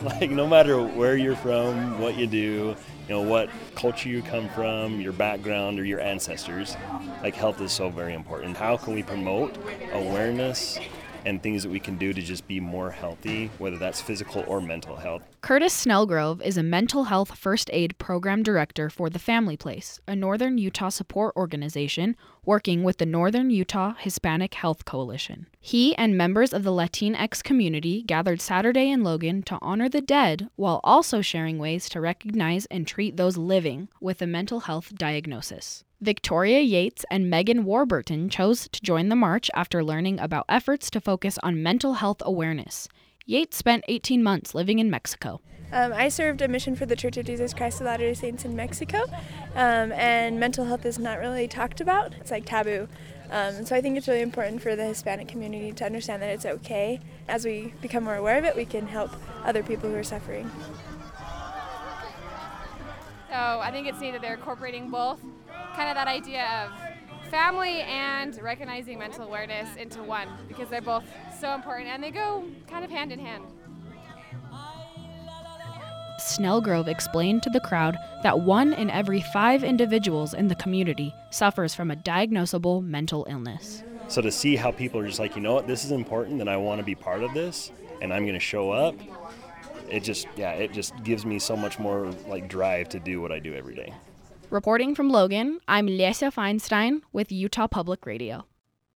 Like, no matter where you're from, what you do, what culture you come from, your background or your ancestors, like, health is so very important. How can we promote awareness and things that we can do to just be more healthy, whether that's physical or mental health? Curtis Snellgrove is a mental health first aid program director for The Family Place, a Northern Utah support organization working with the Northern Utah Hispanic Health Coalition. He and members of the Latinx community gathered Saturday in Logan to honor the dead while also sharing ways to recognize and treat those living with a mental health diagnosis. Victoria Yates and Megan Warburton chose to join the march after learning about efforts to focus on mental health awareness. Yates spent 18 months living in Mexico. I served a mission for the Church of Jesus Christ of Latter-day Saints in Mexico, and mental health is not really talked about. It's like taboo. So I think it's really important for the Hispanic community to understand that it's okay. As we become more aware of it, we can help other people who are suffering. So I think it's neat that they're incorporating both, kind of that idea of family and recognizing mental awareness into one, because they're both so important and they go kind of hand in hand. Snellgrove explained to the crowd that 1 in every 5 individuals in the community suffers from a diagnosable mental illness. So to see how people are just like, this is important and I want to be part of this and I'm going to show up, it just gives me so much more drive to do what I do every day. Reporting from Logan, I'm Lesia Feinstein with Utah Public Radio.